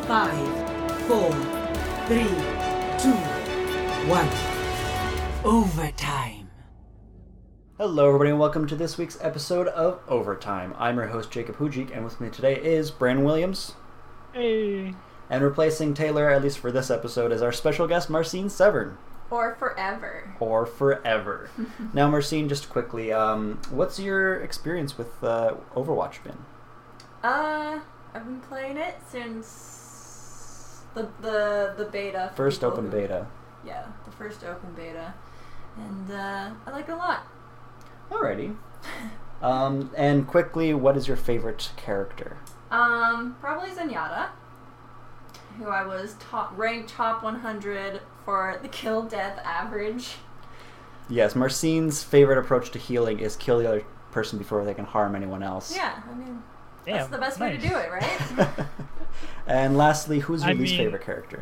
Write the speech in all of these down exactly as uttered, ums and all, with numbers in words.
Five, four, three, two, one. Overtime. Hello everybody and welcome to this week's episode of Overtime. I'm your host Jacob Hujik, and with me today is Brandon Williams. Hey. And replacing Taylor, at least for this episode, is our special guest Marcine Severn. Or forever. Or forever. Now Marcine, just quickly, um, what's your experience with uh, Overwatch been? Uh, I've been playing it since the the, the beta. First open who, beta. Yeah, the first open beta. And uh, I like it a lot. Alrighty. um, and quickly, what is your favorite character? Um, probably Zenyatta, who I was top, ranked top one hundred for the kill death average. Yes, Marcine's favorite approach to healing is kill the other person before they can harm anyone else. Yeah, I mean, Damn, that's the best nice. way to do it, right? And lastly, who's your I least mean- favorite character?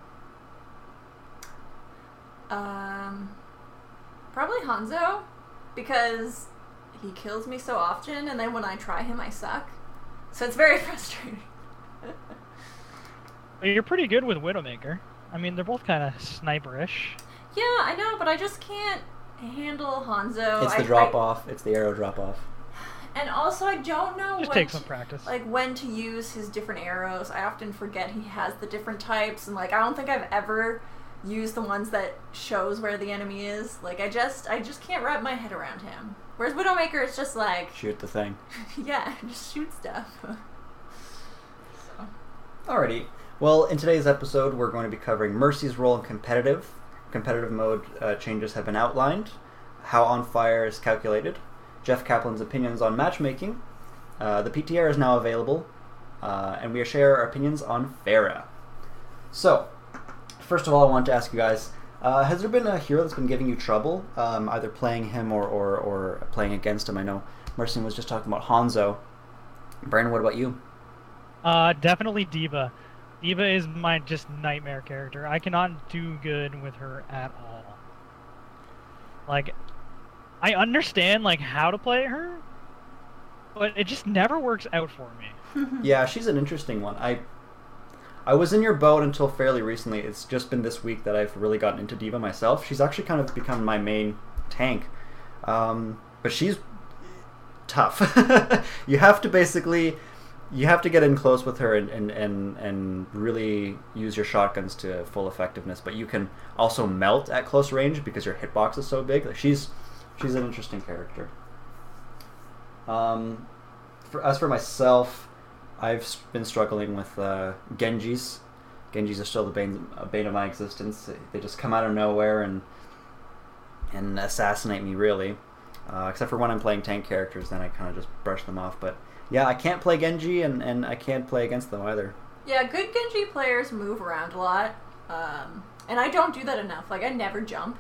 Um, probably Hanzo, because he kills me so often, and then when I try him, I suck. So it's very frustrating. But you're pretty good with Widowmaker. I mean, they're both kind of sniperish. Yeah, I know, but I just can't handle Hanzo. It's the I- drop I- off. It's the arrow drop off. And also, I don't know Just when take to, some practice. like when to use his different arrows. I often forget he has the different types, and like I don't think I've ever used the ones that shows where the enemy is. Like I just, I just can't wrap my head around him. Whereas Widowmaker, it's just like, Shoot the thing. yeah, just shoot stuff. So. Alrighty. Well, in today's episode, we're going to be covering Mercy's role in competitive. Competitive mode uh, changes have been outlined. How On Fire is calculated. Jeff Kaplan's opinions on matchmaking. Uh, the P T R is now available. Uh, and we share our opinions on Pharah. So, first of all, I want to ask you guys, uh, has there been a hero that's been giving you trouble, um, either playing him or, or, or playing against him? I know Marcin was just talking about Hanzo. Brandon, what about you? Uh, definitely D.Va. D.Va is my just nightmare character. I cannot do good with her at all. Like, I understand like how to play her, but it just never works out for me. Yeah, she's an interesting one. I I was in your boat until fairly recently. It's just been this week that I've really gotten into D.Va myself. She's actually kind of become my main tank. Um, but she's tough. You have to basically... You have to get in close with her and, and, and, and really use your shotguns to full effectiveness, but you can also melt at close range because your hitbox is so big. Like she's she's an interesting character. Um, for, as for myself, I've s- been struggling with uh, Genjis. Genjis are still the bane, uh, bane of my existence. They- They just come out of nowhere and and assassinate me, really. Uh, except for when I'm playing tank characters, then I kind of just brush them off. But yeah, I can't play Genji, and, and I can't play against them either. Yeah, good Genji players move around a lot, um, and I don't do that enough. Like, I never jump.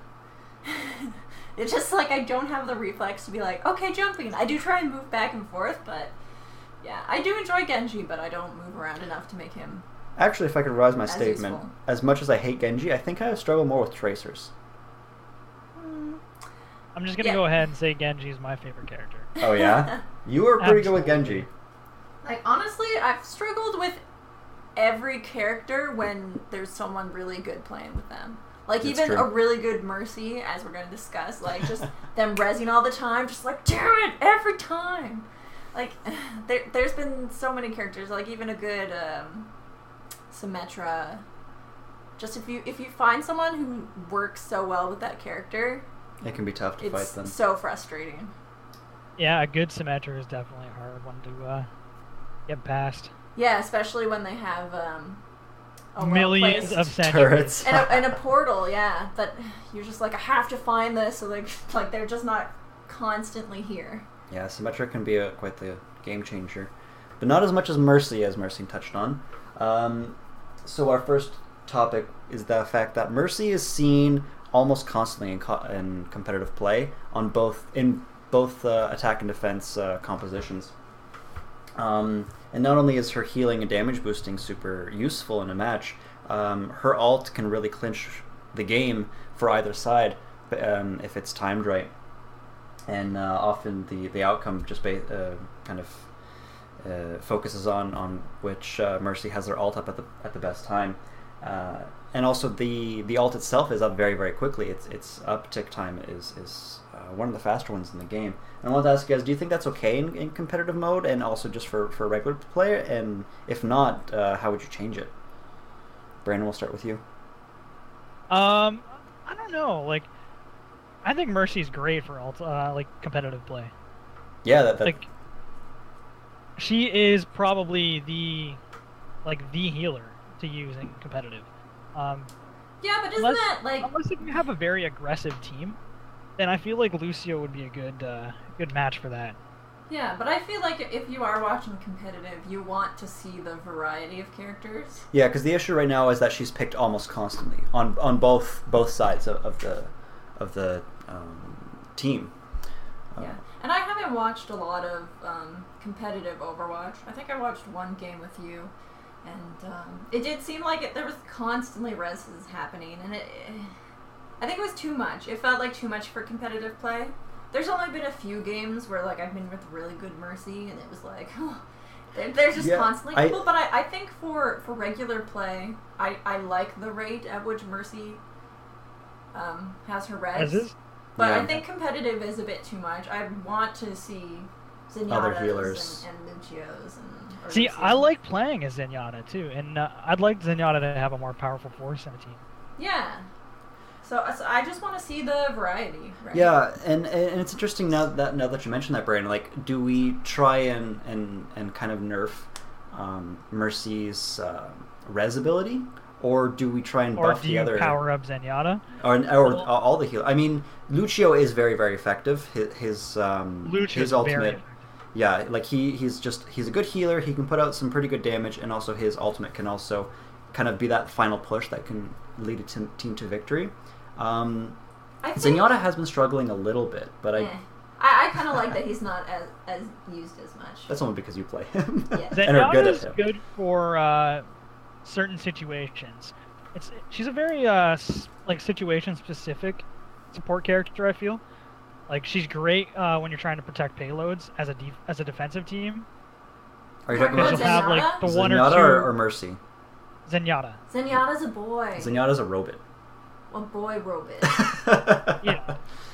It's just like I don't have the reflex to be like, okay, jumping. I do try and move back and forth, but yeah, I do enjoy Genji, but I don't move around enough to make him... Actually, if I could revise my As statement, useful. as much as I hate Genji, I think I struggle more with Tracers. Hmm. I'm just gonna Yeah. go ahead and say Genji is my favorite character. Oh yeah? You were pretty good with Absolutely. Genji. Like, honestly, I've struggled with every character when there's someone really good playing with them. Like, That's even true. a really good Mercy, as we're going to discuss, like, just them rezzing all the time, just like, damn it, every time! Like, there, there's been so many characters, like, even a good, um, Symmetra. Just if you, if you find someone who works so well with that character, It can be tough to fight it's them. so frustrating. Yeah, a good Symmetra is definitely a hard one to uh, get past. Yeah, especially when they have, um, a Millions well-placed- of sentries. Turrets. And a, and a portal, yeah, that you're just like, I have to find this, so like, like they're just not constantly here. Yeah, Symmetra can be a, quite the game changer. But not as much as Mercy, as Mercy touched on. Um, so our first topic is the fact that Mercy is seen almost constantly in, co- in competitive play on both in both uh, attack and defense uh, compositions. Um, and not only is her healing and damage boosting super useful in a match, um, her ult can really clinch the game for either side um, if it's timed right. And uh, often the, the outcome just ba- uh, kind of uh, focuses on on which uh, Mercy has their ult up at the at the best time, uh, and also the the ult itself is up very very quickly. Its its uptick time is is uh, one of the faster ones in the game. And I want to ask you guys, do you think that's okay in, in competitive mode, and also just for for regular player? And if not, uh, how would you change it? Brandon, we'll start with you. Um, I don't know. Like, I think Mercy's great for ult, uh, like competitive play. Yeah, that, that Like, she is probably the, like the healer to use in competitive. Um, Yeah, but isn't unless, that like unless if you have a very aggressive team, then I feel like Lucio would be a good, uh, good match for that. yeah, but I feel like if you are watching competitive, you want to see the variety of characters. Yeah, because the issue right now is that she's picked almost constantly on on both both sides of, of the of the um, team. Uh, Yeah, and I haven't watched a lot of um, competitive Overwatch. I think I watched one game with you, and um, it did seem like it, there was constantly reses happening, and it, I think it was too much. It felt like too much for competitive play. There's only been a few games where like I've been with really good Mercy, and it was like, oh, there- there's just Yeah, constantly I- people. But I, I think for, for regular play, I, I like the rate at which Mercy um, has her res. As is? But Yeah. I think competitive is a bit too much. I want to see Zenyatta's Other healers. and, and Lucio's. And, or See, Lucios. I like playing as Zenyatta too, and uh, I'd like Zenyatta to have a more powerful force in a team. Yeah. So, so I just want to see the variety. Right? Yeah, and and it's interesting now that now that you mentioned that, Brandon. Like, do we try and and, and kind of nerf um, Mercy's uh, res ability, or do we try and Or buff do the you other power up Zenyatta? or, or Well- all the heal? I mean, Lucio is very very effective. His his um, Lucio's his very ultimate. effective. Yeah, like he, he's just he's a good healer. He can put out some pretty good damage, and also his ultimate can also kind of be that final push that can lead a team, team to victory. Um, I think, Zenyatta has been struggling a little bit, but I eh. I, I kind of like that he's not as, as used as much. that's only because you play him Yeah. and are good at Zenyatta's him. good for uh, certain situations. It's she's a very uh, s- like situation specific support character. I feel like she's great uh, when you're trying to protect payloads as a def- as a defensive team. Are you talking Because Because about you'll have like Zenyatta? the one or Zenyatta two or, or Mercy? Zenyatta. Zenyatta's a boy. Zenyatta's a robot. A boy robot. Yeah.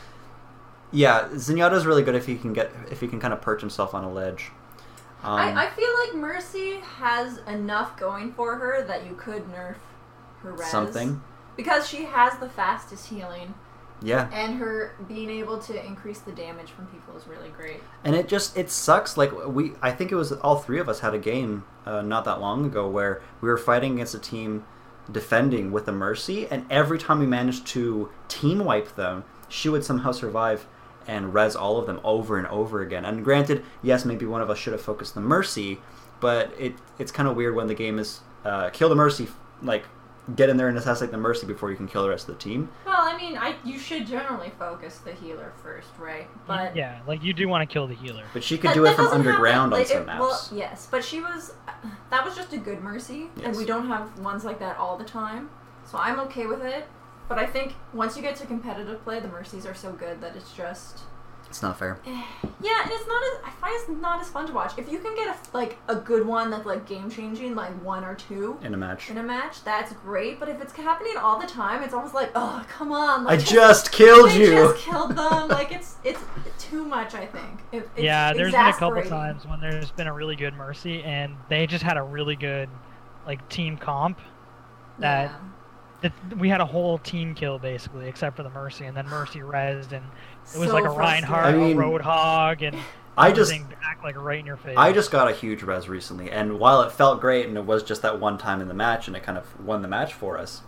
Yeah, Zenyatta's really good if he can get if he can kind of perch himself on a ledge. Um, I, I feel like Mercy has enough going for her that you could nerf her res. something. Because she has the fastest healing, Yeah, and her being able to increase the damage from people is really great. and it just it sucks. Like we, I think it was all three of us had a game uh, not that long ago where we were fighting against a team defending with a Mercy, and every time we managed to team wipe them, she would somehow survive and res all of them over and over again. And granted, yes, maybe one of us should have focused the Mercy, but it it's kind of weird when the game is uh, kill the Mercy, like get in there and assassinate the Mercy before you can kill the rest of the team. Well, I mean, I you should generally focus the healer first, right? But Yeah, like you do want to kill the healer. But she could that- do it that from doesn't happen- underground on like, some it- maps. Well, yes, but she was that was just a good Mercy, and Yes. we don't have ones like that all the time, so I'm okay with it. But I think once you get to competitive play, the Mercies are so good that it's just It's not fair. yeah, and it's not as I find it's not as fun to watch. If you can get a like a good one that's like game changing, like one or two In a match. in a match, that's great. But if it's happening all the time, it's almost like, oh, come on! I Like, just killed they you! just killed them. Like it's it's too much. I think. It, it's Yeah, there's been a couple exasperating. times when there's been a really good Mercy, and they just had a really good like team comp that. Yeah. that we had a whole team kill basically, except for the Mercy, and then Mercy rezzed, and it was So like a frustrating. Reinhardt, I mean, a Roadhog, and I just- everything act like right in your face. I just got a huge res recently, and while it felt great and it was just that one time in the match and it kind of won the match for us,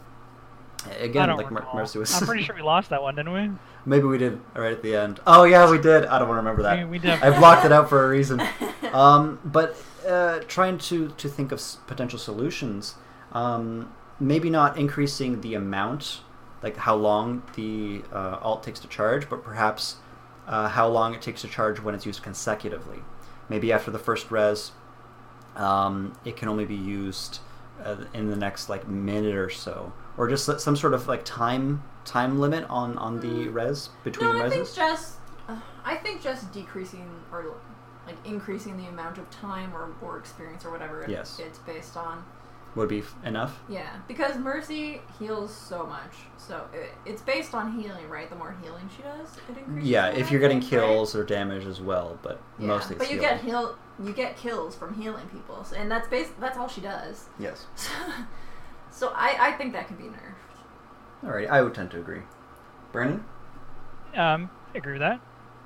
I again, don't like Mer- recall. Mercy was... I'm pretty sure we lost that one, didn't we? Maybe we did right at the end. Oh yeah, we did. I don't want to remember that. We, we did. I blocked it out for a reason. Um, but uh, trying to, to think of s- potential solutions, um, maybe not increasing the amount, like how long the uh, alt takes to charge, but perhaps uh, how long it takes to charge when it's used consecutively. Maybe after the first res, um, it can only be used uh, in the next like minute or so, or just some sort of like time time limit on, on the res between No, I think reses. just uh, I think just decreasing or like increasing the amount of time or, or experience or whatever it, Yes. it's based on. Would be f- enough? Yeah, because Mercy heals so much. So it, it's based on healing, right? The more healing she does, it increases. Yeah, the if you're getting damage, right? kills or damage as well, but Yeah, mostly it's but you healing. get heal, you get kills from healing people, so, and that's bas- that's all she does. Yes. So I, I think that can be nerfed. Alright, I would tend to agree. Brandon? Um, I agree with that.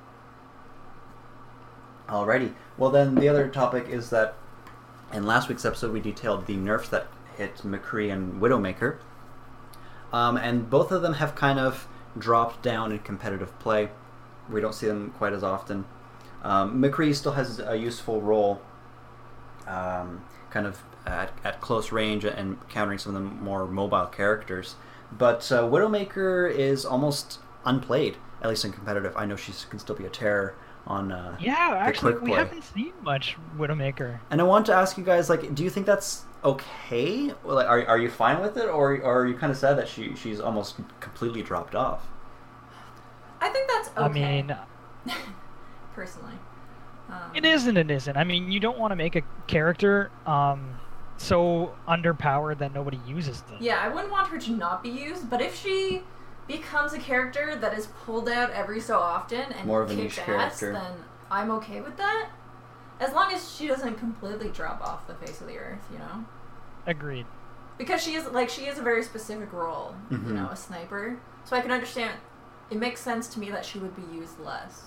Alrighty. Well, then the other topic is that in last week's episode we detailed the nerfs that hit McCree and Widowmaker. Um, and both of them have kind of dropped down in competitive play. We don't see them quite as often. Um, McCree still has a useful role, um, kind of at, at close range and countering some of the more mobile characters. But uh, Widowmaker is almost unplayed, at least in competitive. I know she can still be a terror on uh, Yeah, the actually, quick we play. haven't seen much Widowmaker. And I want to ask you guys, like, do you think that's okay? Well, like, are are you fine with it, or, or are you kind of sad that she she's almost completely dropped off? I think that's okay. I mean, personally, um, it is and it isn't. I mean, you don't want to make a character um, so underpowered that nobody uses them. Yeah, I wouldn't want her to not be used, but if she becomes a character that is pulled out every so often and More of a kicks niche ass, character. then I'm okay with that. As long as she doesn't completely drop off the face of the earth, you know? Agreed. Because she is, like, she is a very specific role, Mhm. you know, a sniper. So I can understand, it makes sense to me that she would be used less.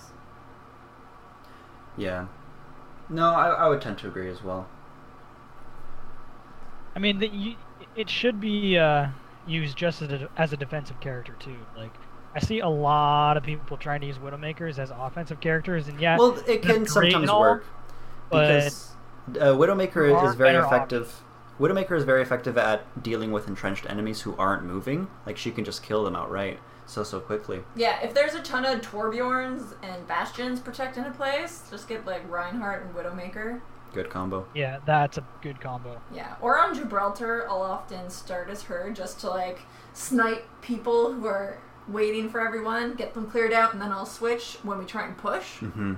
Yeah. No, I, I would tend to agree as well. I mean, the, you, it should be uh, used just as a, as a defensive character too. Like, I see a lot of people trying to use Widowmakers as offensive characters, and yeah, Well, it they're can great sometimes and all, work but because uh, Widowmaker there is are very better effective. Widowmaker is very effective at dealing with entrenched enemies who aren't moving. Like, she can just kill them outright so so quickly. Yeah, if there's a ton of Torbjorns and Bastions protecting a place, just get, like, Reinhardt and Widowmaker. Good combo. yeah, that's a good combo. Yeah, or on Gibraltar, I'll often start as her just to, like, snipe people who are waiting for everyone, get them cleared out, and then I'll switch when we try and push. Mm-hmm.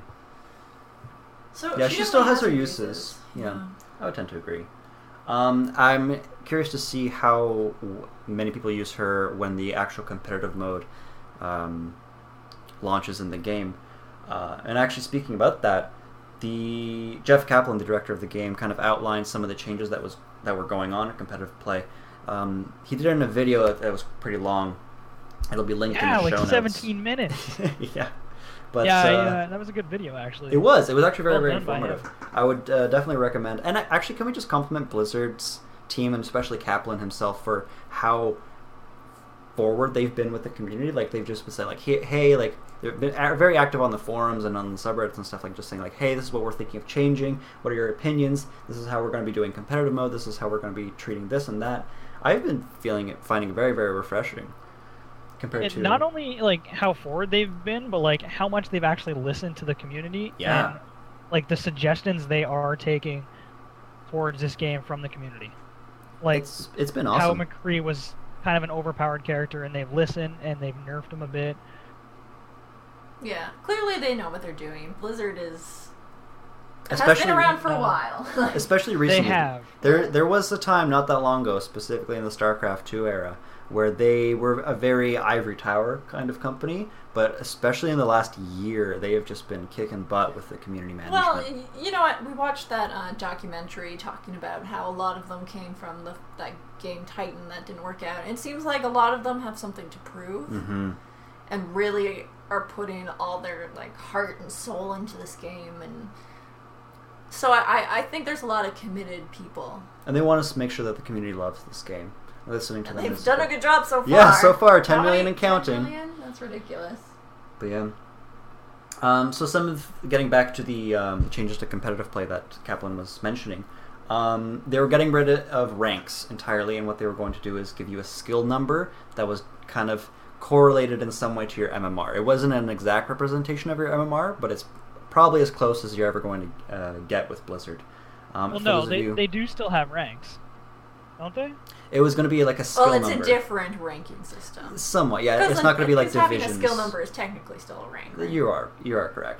So Yeah, she still definitely has her uses. Yeah. Yeah. I would tend to agree. Um, I'm curious to see how w- many people use her when the actual competitive mode um, launches in the game. Uh, and actually, speaking about that, the Jeff Kaplan, the director of the game, kind of outlined some of the changes that was that were going on in competitive play. Um, he did it in a video that, that was pretty long. It'll be linked Yeah, in the like show seventeen minutes. notes. yeah, but yeah, uh, yeah, that was a good video actually. it was. It was actually very, Well very done by informative. him. I would uh, definitely recommend. And uh, actually, can we just compliment Blizzard's team and especially Kaplan himself for how forward they've been with the community? Like, they've just been saying, like, hey, hey like, they've been a- very active on the forums and on the subreddits and stuff, like, just saying, like, hey, this is what we're thinking of changing. What are your opinions? This is how we're going to be doing competitive mode. This is how we're going to be treating this and that. I've been feeling it, finding it very, very refreshing compared And to not only like how forward they've been, but like how much they've actually listened to the community. Yeah. And, like the suggestions they are taking towards this game from the community. Like it's it's been how awesome. McCree was kind of an overpowered character, and they've listened and they've nerfed him a bit. Yeah, clearly they know what they're doing. Blizzard is has Especially been around for a uh, while. Especially They recently. have. There, there was a time not that long ago, specifically in the StarCraft two era, where they were a very ivory tower kind of company, but especially in the last year, they have just been kicking butt with the community management. Well, y- you know what? We watched that uh, documentary talking about how a lot of them came from the that game Titan that didn't work out. It seems like a lot of them have something to prove, hmm and really are putting all their like heart and soul into this game. And so I, I- I think there's a lot of committed people. And they want us to make sure that the community loves this game. Listening to And them they've is done a good. good job so far. Yeah, so far, ten How million many? and counting. ten million? That's ridiculous. But yeah. Um, so some of getting back to the um, changes to competitive play that Kaplan was mentioning, um, they were getting rid of ranks entirely, and what they were going to do is give you a skill number that was kind of correlated in some way to your M M R. It wasn't an exact representation of your M M R, but it's probably as close as you're ever going to uh, get with Blizzard. Um, Well, for no, those of they you- they do still have ranks, don't they? it was going to be like a skill Well, it's number. a different ranking system. Somewhat, yeah. 'Cause It's then- not going to be like because divisions. having a skill number is technically still a rank. Right? You are, you are correct.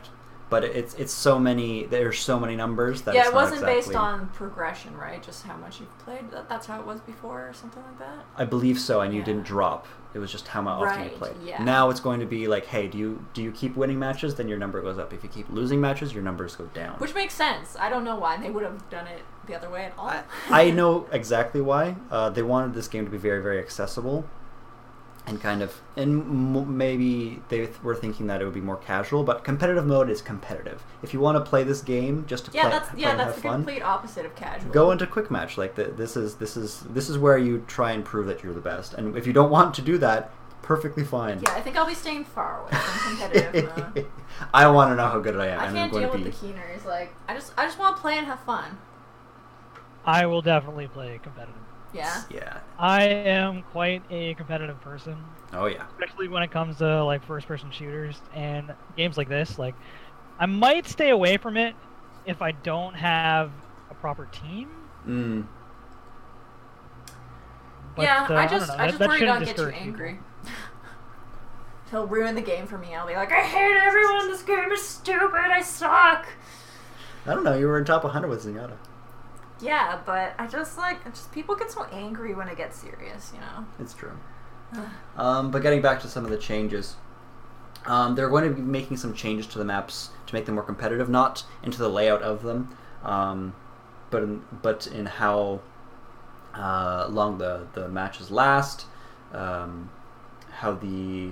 but it's it's so many. There's so many numbers that yeah, it's it not wasn't exactly, based on progression, right? Just how much you've played. That, that's how it was before, or something like that. I believe so, and you Yeah. didn't drop. It was just how much often you Right, played. yeah. Now it's going to be like, hey, do you do you keep winning matches? Then your number goes up. If you keep losing matches, your numbers go down. Which makes sense. I don't know why they would have done it the other way at all. I, I know exactly why. Uh, they wanted this game to be very, very accessible, and kind of, and m- maybe they th- were thinking that it would be more casual. But competitive mode is competitive. If you want to play this game just to yeah, play, that's play yeah, and that's have the fun, complete opposite of casual. go into quick match. Like the, this is this is this is where you try and prove that you're the best. And if you don't want to do that, perfectly fine. Yeah, I think I'll be staying far away from competitive mode. I want to know how good I am. I and can't I'm going deal to be. with the keeners. Like, I just, I just want to play and have fun. I will definitely play competitive. Yeah. Yeah. I am quite a competitive person, Oh yeah. especially when it comes to like first-person shooters and games like this. Like, I might stay away from it if I don't have a proper team. Mm. But, yeah, uh, I don't just, know, I that- just that worry shouldn't I'll get you discourage people. angry. He'll ruin the game for me. I'll be like, I hate everyone. This game is stupid. I suck. I don't know. You were in top one hundred with Zenyatta. Yeah, but I just like, I just people get so angry when it gets serious, you know. It's true. Um, but getting back to some of the changes, um, they're going to be making some changes to the maps to make them more competitive, not into the layout of them, um, but in, but in how uh, long the, the matches last, um, how the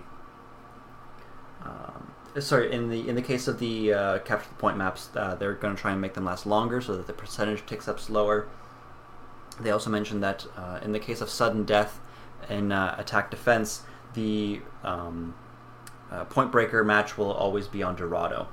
um, sorry in the in the case of the uh, capture the point maps, uh, they're going to try and make them last longer so that the percentage ticks up slower. They also mentioned that uh, in the case of sudden death in uh, attack defense, the um, uh, point breaker match will always be on Dorado.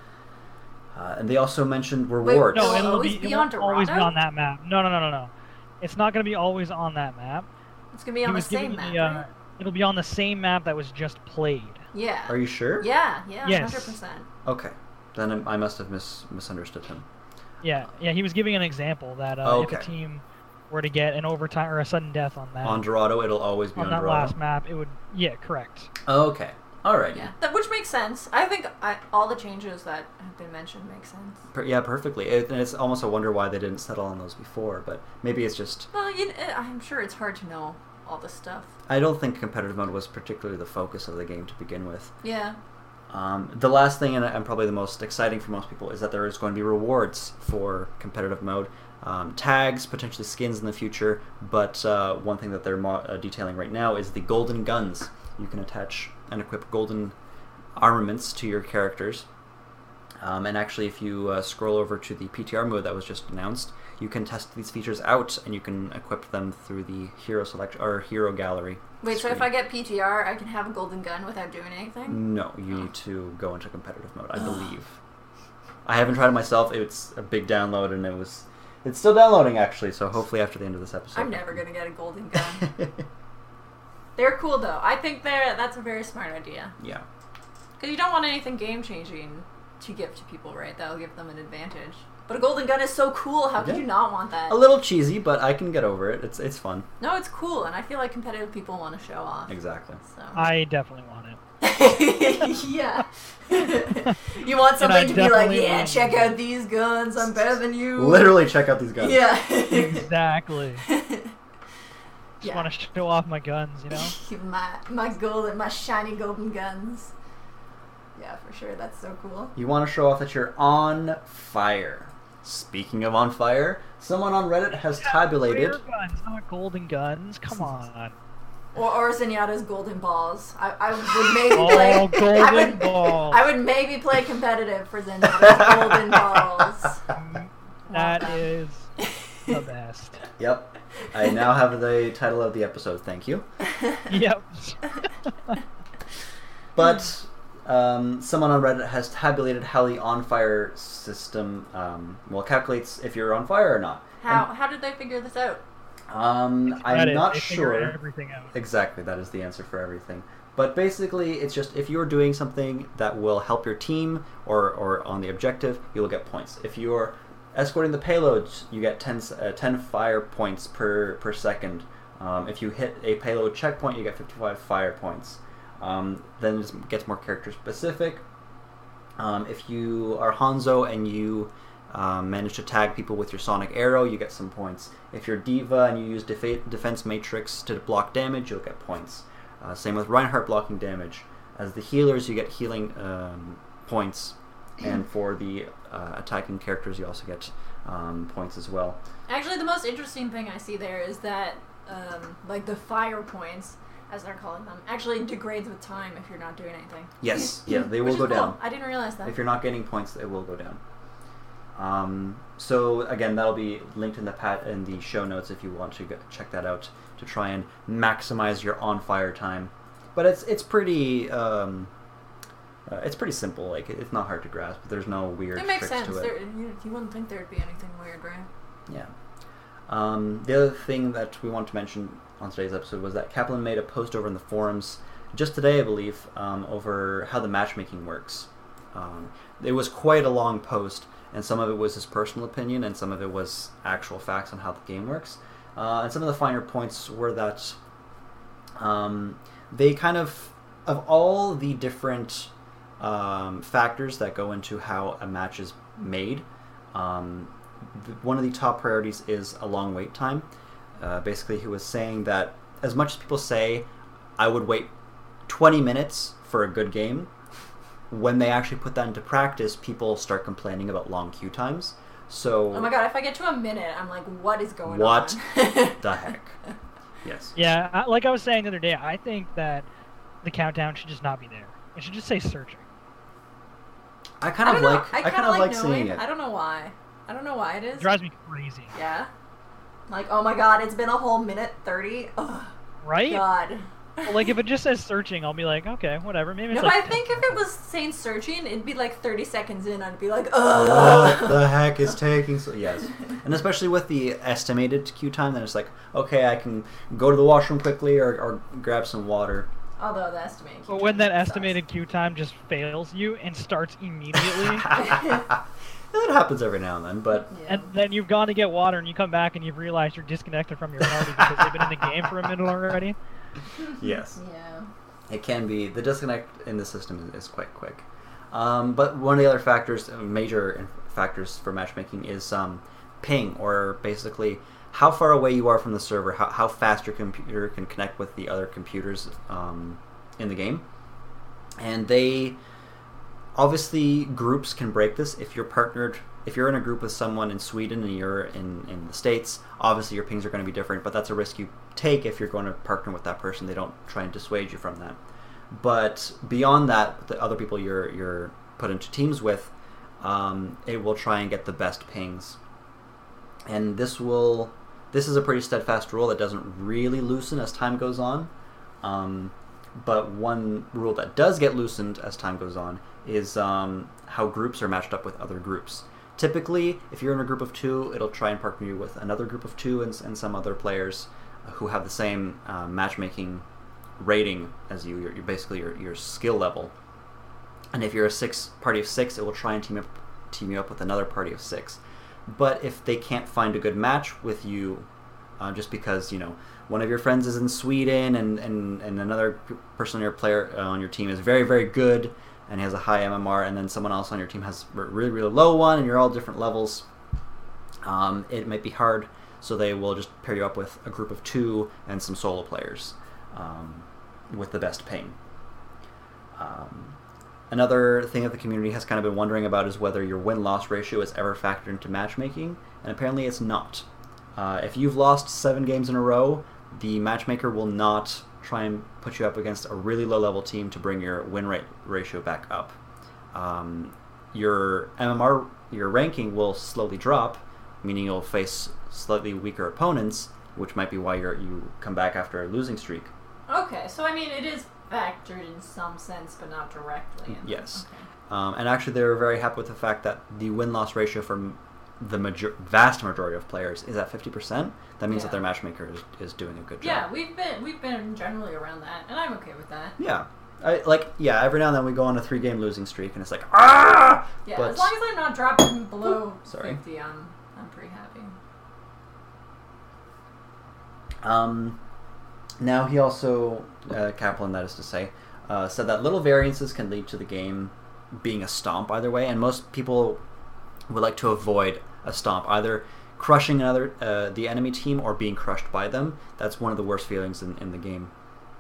Uh, and they also mentioned rewards. It No, will it'll always be, be it on won't always be Dorado? on that map. No, no, no, no, no. It's not going to be always on that map. It's gonna be He on the was giving same map, me, uh, right? It'll be on the same map that was just played. Yeah. Are you sure? Yeah, yeah, Yes. hundred percent. Okay. Then I must have mis- misunderstood him. Yeah, yeah. He was giving an example that uh, Oh, if a okay. team were to get an overtime or a sudden death on that On Dorado, it'll always be on on, that Dorado. last map, it would. Yeah, correct. Okay. Alright. Yeah, that, which makes sense. I think I, all the changes that have been mentioned make sense. Per- yeah, perfectly. It, and it's almost a wonder why they didn't settle on those before, but maybe it's just... Well, you, I'm sure it's hard to know all this stuff. I don't think competitive mode was particularly the focus of the game to begin with. Yeah. Um, the last thing, and, and probably the most exciting for most people, is that there is going to be rewards for competitive mode. Um, tags, potentially skins in the future, but uh, one thing that they're mo- uh, detailing right now is the golden guns. You can attach and equip golden armaments to your characters. Um, and actually, if you uh, scroll over to the P T R mode that was just announced, you can test these features out, and you can equip them through the hero select or hero gallery. Wait, so if screen. I get P T R, I can have a golden gun without doing anything? No, you need to go into competitive mode, I believe. I haven't tried it myself. It's a big download, and it was... It's still downloading, actually, so hopefully after the end of this episode... I'm never gonna get a golden gun. They're cool though. I think they're that's a very smart idea. Yeah. Because you don't want anything game changing to give to people, right? That'll give them an advantage. But a golden gun is so cool. How could Yeah. you not want that? A little cheesy, but I can get over it. It's it's fun. No, it's cool, and I feel like competitive people want to show off. Exactly. So. I definitely want it. yeah. You want And I something to be like, definitely yeah, want check it. out these guns. I'm better than you. Literally check out these guns. Yeah. Exactly. Just Yeah. want to show off my guns, you know? my my golden, my shiny golden guns. Yeah, for sure. That's so cool. You want to show off that you're on fire. Speaking of on fire, someone on Reddit has tabulated... Flare guns, not golden guns. Come on. Or, or Zenyatta's golden balls. I, I would maybe Oh, play. I golden would, balls. I would maybe play competitive for Zenyatta's golden balls. That them. is the best. Yep. I now have the title of the episode, thank you. Yep. But um, someone on Reddit has tabulated how the on fire system um, well calculates if you're on fire or not. How how did they figure this out? Um, I'm That is- not they figure sure. everything out. Exactly, that is the answer for everything. But basically, it's just if you're doing something that will help your team or, or on the objective, you'll get points. If you're escorting the payloads, you get ten, uh, ten fire points per, per second. Um, if you hit a payload checkpoint, you get fifty-five fire points. Um, then it gets more character specific. Um, if you are Hanzo and you um, manage to tag people with your Sonic Arrow, you get some points. If you're D.Va and you use Def- Defense Matrix to block damage, you'll get points. Uh, same with Reinhardt blocking damage. As the healers, you get healing um, points, and for the uh, attacking characters, you also get um, points as well. Actually, the most interesting thing I see there is that, um, like, the fire points, as they're calling them, actually degrades with time if you're not doing anything. Yes, yeah, they will Which go is cool. down. I didn't realize that. If you're not getting points, it will go down. Um, so again, that'll be linked in the pat in the show notes if you want to get, check that out to try and maximize your on fire time. But it's it's pretty um, uh, it's pretty simple. Like it's not hard to grasp. But there's no weird It makes tricks sense. to it. There, you, you wouldn't think there'd be anything weird, right? Yeah. Um, the other thing that we want to mention on today's episode was that Kaplan made a post over in the forums just today, I believe, um, over how the matchmaking works. Um, it was quite a long post, and some of it was his personal opinion, and some of it was actual facts on how the game works. Uh, and some of the finer points were that um, they kind of, of all the different um, factors that go into how a match is made, um, one of the top priorities is a long wait time. Uh, basically, he was saying that as much as people say, I would wait twenty minutes for a good game, when they actually put that into practice, people start complaining about long queue times. So, Oh my god, if I get to a minute, I'm like, what is going what on? the heck? Yes. Yeah, I, like I was saying the other day, I think that the countdown should just not be there. It should just say searching. I kind I of don't know. like. I I kind kind of of like, like knowing. seeing it. I don't know why. I don't know why it is. It drives me crazy. Yeah. Like, oh my god, it's been a whole minute thirty. Ugh. Right? God. Well, like, if it just says searching, I'll be like, okay, whatever. Maybe it's No, like but I ten think if seconds. it was saying searching, it'd be like thirty seconds in, I'd be like, What ugh. the heck is taking so? Yes, and especially with the estimated queue time, then it's like, okay, I can go to the washroom quickly or, or grab some water. Although the estimated. But when that estimated queue time just fails you and starts immediately, That happens every now and then, but Yeah. and then you've gone to get water and you come back and you've realized you're disconnected from your party because they've been in the game for a minute already. yes, Yeah. it can be. The disconnect in the system is, is quite quick. Um, but one of the other factors, uh, major factors for matchmaking is um, ping, or basically how far away you are from the server, how, how fast your computer can connect with the other computers um, in the game. And they, obviously, groups can break this. If you're partnered, if you're in a group with someone in Sweden and you're in, in the States, obviously your pings are going to be different, but that's a risk you take if you're going to partner with that person. They don't try and dissuade you from that. But beyond that, the other people you're you're put into teams with, um, it will try and get the best pings. And this will this is a pretty steadfast rule that doesn't really loosen as time goes on. Um, but one rule that does get loosened as time goes on is um, how groups are matched up with other groups. Typically, if you're in a group of two, it'll try and partner you with another group of two and, and some other players who have the same uh, matchmaking rating as you. You're, you're basically your, your skill level. And if you're a six party of six, it will try and team up team you up with another party of six. But if they can't find a good match with you, uh, just because you know one of your friends is in Sweden and, and, and another person on your player uh, on your team is very very good and has a high M M R, and then someone else on your team has a really really low one, and you're all different levels, um, it might be hard. So they will just pair you up with a group of two and some solo players um, with the best ping. Um, Another thing that the community has kind of been wondering about is whether your win-loss ratio is ever factored into matchmaking, and apparently it's not. Uh, if you've lost seven games in a row, the matchmaker will not try and put you up against a really low-level team to bring your win rate ratio back up. Um, your M M R, your ranking will slowly drop, meaning you'll face slightly weaker opponents, which might be why you're, you come back after a losing streak. Okay, so I mean, it is factored in some sense, but not directly. In Yes. Okay. Um, and actually, they were very happy with the fact that the win-loss ratio for the major- vast majority of players is at fifty percent. That means Yeah. that their matchmaker is, is doing a good job. Yeah, we've been we've been generally around that, and I'm okay with that. Yeah. I, like, yeah, every now and then we go on a three-game losing streak, and it's like, ah! Yeah, But- as long as I'm not dropping below Sorry. fifty, I'm I'm pretty happy. Um, now he also, uh, Kaplan, that is to say, uh, said that little variances can lead to the game being a stomp either way, and most people would like to avoid a stomp, either crushing another uh, the enemy team or being crushed by them. That's one of the worst feelings in, in the game.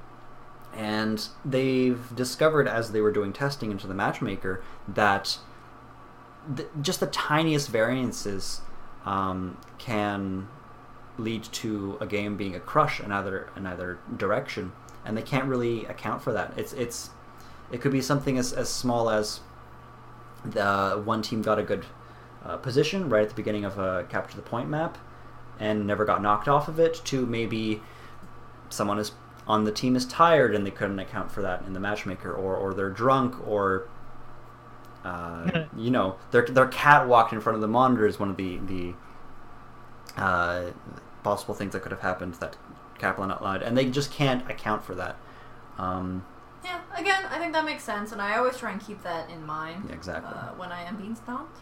And they've discovered, as they were doing testing into the matchmaker, that th- just the tiniest variances um, can lead to a game being a crush in either in either direction, and they can't really account for that. It's it's it could be something as, as small as the one team got a good uh, position right at the beginning of a capture the point map and never got knocked off of it, to maybe someone is on the team is tired and they couldn't account for that in the matchmaker, or or they're drunk, or uh, you know, their their cat walked in front of the monitor is one of the the uh, possible things that could have happened that Kaplan outlined, and they just can't account for that. Um, Yeah, again, I think that makes sense, and I always try and keep that in mind. Yeah, exactly. Uh, when I am being stomped.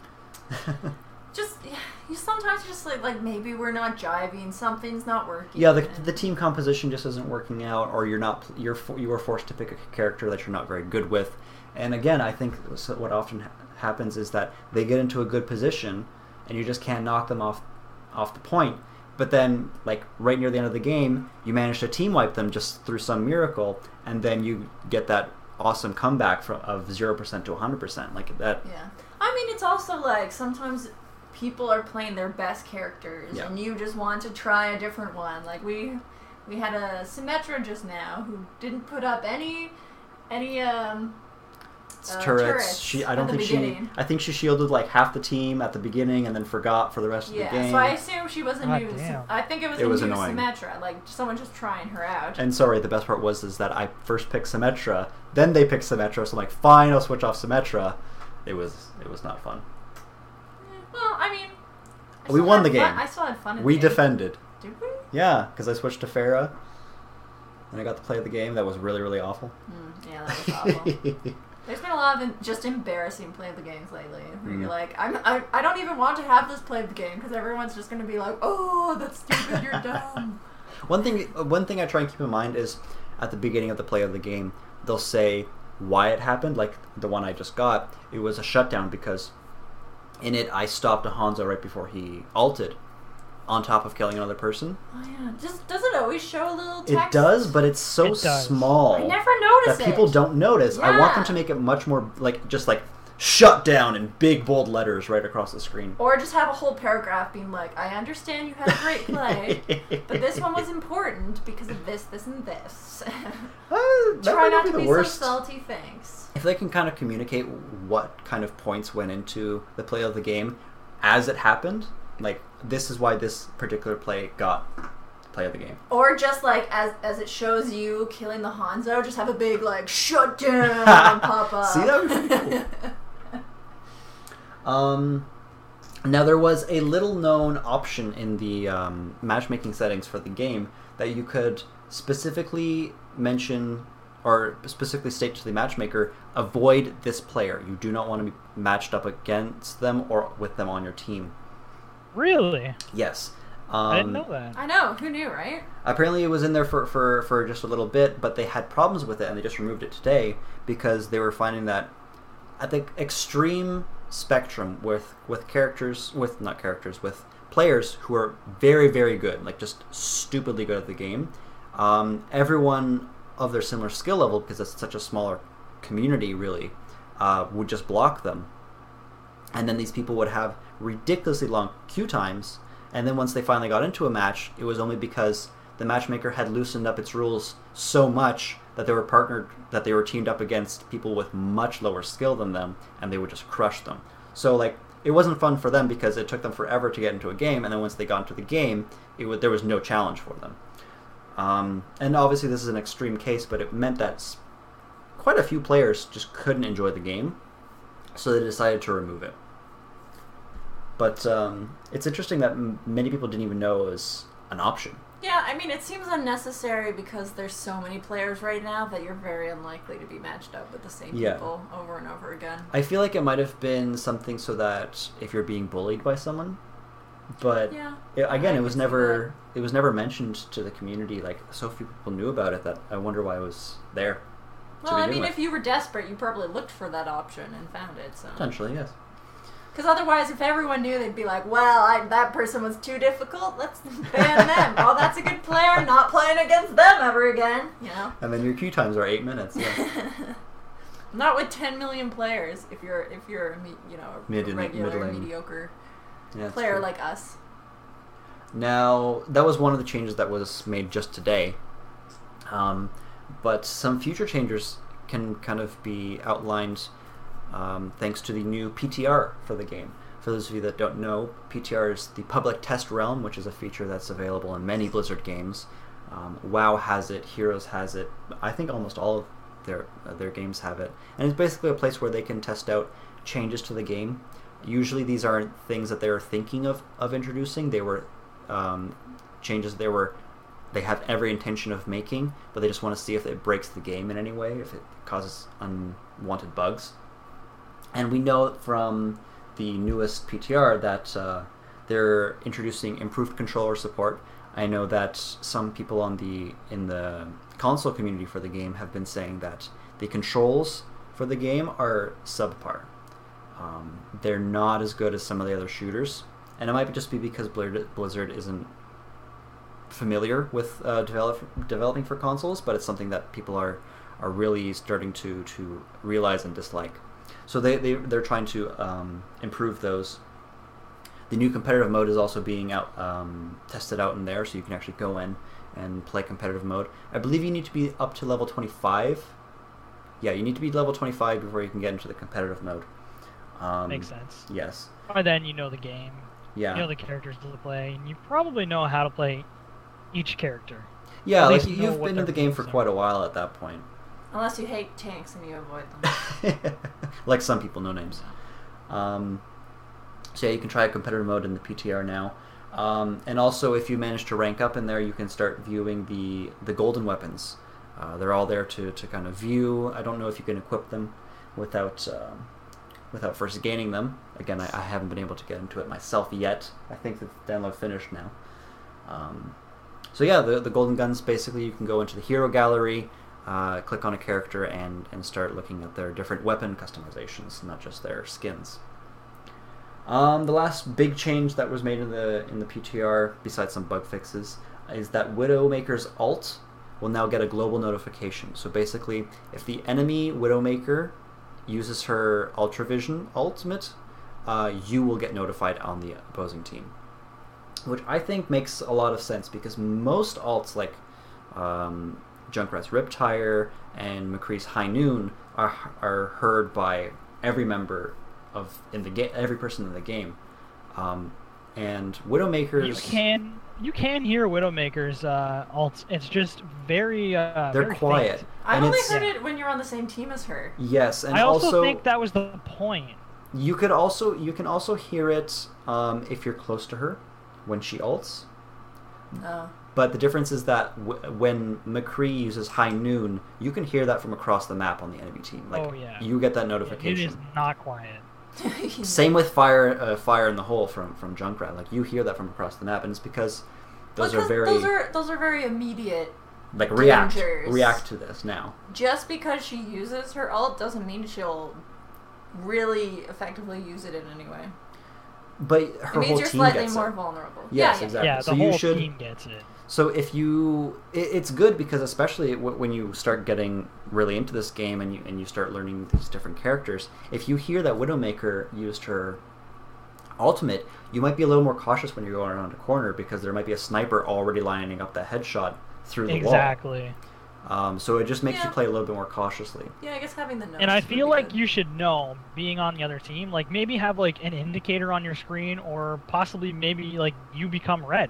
Just, you sometimes just like, like maybe we're not jiving, something's not working. Yeah, the, and- the team composition just isn't working out, or you're not you're fo- you were forced to pick a character that you're not very good with. And again, I think what often ha- happens is that they get into a good position, and you just can't knock them off off the point. But then, like right near the end of the game, you manage to team wipe them just through some miracle, and then you get that awesome comeback from of zero percent to one hundred percent, like that. Yeah, I mean, it's also like sometimes people are playing their best characters, Yeah. and you just want to try a different one. Like we we had a Symmetra just now who didn't put up any any um It's uh, turrets. turrets She, I at don't the think she. beginning. I think she shielded like half the team at the beginning, and then forgot for the rest Yeah, of the game. so I assume she was a God new. damn. I think it was It a was new annoying. Symmetra, like someone just trying her out. And sorry, the best part was is that I first picked Symmetra, then they picked Symmetra, so I'm like, fine, I'll switch off Symmetra. It was it was not fun. Well, I mean, I We still won had the fun- game. I still had fun. In We the game. defended. Did we? Yeah, because I switched to Pharah, and I got to play the game. That was really really awful. Mm, yeah, that was awful. There's been a lot of in- just embarrassing play of the games lately. Where Mm. you're like, I'm, I, I don't even want to have this play of the game because everyone's just going to be like, oh, that's stupid, you're dumb. One thing one thing I try and keep in mind is at the beginning of the play of the game, they'll say why it happened. Like the one I just got, it was a shutdown because in it I stopped a Hanzo right before he ulted, on top of killing another person. Oh yeah, just does it always show a little It text? does, but it's so It does. small I never noticed that people it. don't notice. I want them Yeah. to make it much more like just like shut down in big bold letters right across the screen. Or just have a whole paragraph being like, I understand you had a great play, but this one was important because of this, this, and this. Uh, that Try might not be to the be worst. so salty, thanks. If they can kind of communicate what kind of points went into the play of the game as it happened, like this is why this particular play got play of the game. Or just like as as it shows you killing the Hanzo, just have a big like shut down pop up. See, that would be pretty cool. Um, now there was a little known option in the um, matchmaking settings for the game that you could specifically mention or specifically state to the matchmaker, avoid this player. You do not want to be matched up against them or with them on your team. Really? Yes. Um, I didn't know that. I know, who knew, right? Apparently it was in there for, for, for just a little bit, but they had problems with it and they just removed it today because they were finding that at the extreme spectrum with, with characters, with not characters, with players who are very, very good, like just stupidly good at the game, um, everyone of their similar skill level, because it's such a smaller community really, uh, would just block them. And then these people would have ridiculously long queue times. And then once they finally got into a match, it was only because the matchmaker had loosened up its rules so much that they were partnered, that they were teamed up against people with much lower skill than them, and they would just crush them. So like, it wasn't fun for them because it took them forever to get into a game, and then once they got into the game, it would, there was no challenge for them. Um, and obviously this is an extreme case, but it meant that s- quite a few players just couldn't enjoy the game, so they decided to remove it. But um, it's interesting that m- many people didn't even know it was an option. Yeah, I mean, it seems unnecessary because there's so many players right now that you're very unlikely to be matched up with the same Yeah. people over and over again. I feel like it might have been something so that if you're being bullied by someone, but Yeah. it, again, I it was can see never it was never mentioned to the community. Like so few people knew about it that I wonder why it was there. Well, I mean, with. if you were desperate, you probably looked for that option and found it. So Potentially, yes. because otherwise, if everyone knew, they'd be like, "Well, I, that person was too difficult. Let's ban them. Oh, that's a good player. Not playing against them ever again." You know. And then your queue times are eight minutes. Yeah. Not with ten million players. If you're if you're a me- you know a Mid- regular middling. mediocre Yeah, that's player true. like us. Now, that was one of the changes that was made just today. Um, but some future changes can kind of be outlined um, thanks to the new P T R for the game. For those of you that don't know, P T R is the Public Test Realm, which is a feature that's available in many Blizzard games. Um, WoW has it, Heroes has it. I think almost all of their uh, their games have it. And it's basically a place where they can test out changes to the game. Usually these aren't things that they're thinking of, of introducing. They were um, changes they were they have every intention of making, but they just want to see if it breaks the game in any way, if it causes unwanted bugs. And we know from the newest P T R that uh, they're introducing improved controller support. I know that some people on the in the console community for the game have been saying that the controls for the game are subpar. Um, they're not as good as some of the other shooters, and it might just be because Blizzard isn't familiar with uh, develop, developing for consoles, but it's something that people are are really starting to, to realize and dislike. So they, they, they're trying to um, improve those. The new competitive mode is also being out um, tested out in there, so you can actually go in and play competitive mode. I believe you need to be up to level twenty-five. Yeah, you need to be level twenty-five before you can get into the competitive mode. Um, Makes sense. Yes. By then, you know the game. Yeah. You know the characters to play, and you probably know how to play each character. Yeah, At like least know you've what been in their the game for moves are. quite a while at that point. Unless you hate tanks and you avoid them. Like some people, no names. Um, so yeah, you can try a competitive mode in the P T R now. Um, and also, if you manage to rank up in there, you can start viewing the, the golden weapons. Uh, they're all there to, to kind of view. I don't know if you can equip them without um, without first gaining them. Again, I, I haven't been able to get into it myself yet. I think the download finished now. Um, so yeah, the, the golden guns, basically you can go into the hero gallery, uh, click on a character, and, and start looking at their different weapon customizations, not just their skins. Um, the last big change that was made in the in the P T R, besides some bug fixes, is that Widowmaker's ult will now get a global notification. So basically, if the enemy Widowmaker uses her Ultravision ultimate, uh, you will get notified on the opposing team. Which I think makes a lot of sense, because most alts like um, Junkrat's Riptire and McCree's High Noon are are heard by every member of in the game, every person in the game, um, and Widowmakers. You can you can hear Widowmaker's uh, alts. It's just very uh, They're very quiet. faint. I've And only it's- heard Yeah. it when you're on the same team as her. Yes, and I also, also think that was the point. you could also you can also hear it um, if you're close to her when she ults. Oh. But the difference is that w- when McCree uses High Noon, you can hear that from across the map on the enemy team. Like, Oh, yeah. you get that It notification. is not quiet. Same with Fire uh, Fire in the Hole from, from Junkrat. Like, you hear that from across the map, and it's because those Well, are very those are those are very immediate. like react dangers. react to this now. Just because she uses her ult doesn't mean she'll really effectively use it in any way. But It her means whole you're team slightly gets more it. vulnerable. Yes, yeah, yeah. exactly. Yeah, the So whole you should. team gets it. So if you, it, it's good because especially w- when you start getting really into this game and you and you start learning these different characters, if you hear that Widowmaker used her ultimate, you might be a little more cautious when you're going around a corner, because there might be a sniper already lining up that headshot through the Exactly. wall. Um, so it just makes Yeah. you play a little bit more cautiously. Yeah, I guess having the notes And I would feel be like good. you should know, being on the other team, like maybe have like an indicator on your screen, or possibly maybe like you become red.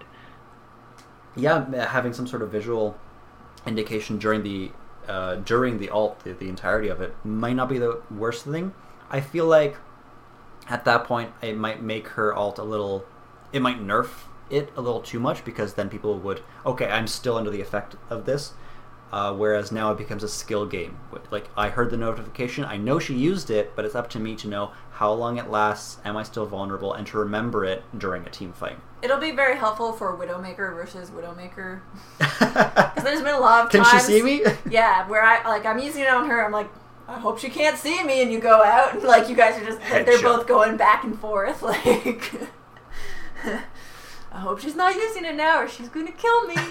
Yeah, m- having some sort of visual indication during the uh, during the ult, the, the entirety of it, might not be the worst thing. I feel like at that point it might make her ult a little, it might nerf it a little too much, because then people would, okay, I'm still under the effect of this. Uh, whereas now it becomes a skill game. Like, I heard the notification, I know she used it, but it's up to me to know how long it lasts, am I still vulnerable, and to remember it during a team fight. It'll be very helpful for Widowmaker versus Widowmaker. Because there's been a lot of Can times... she see me? Yeah, where I, like, I'm using it on her, I'm like, I hope she can't see me, and you go out, and, like, you guys are just, like, they're Headshot. both going back and forth, like... I hope she's not using it now, or she's gonna kill me.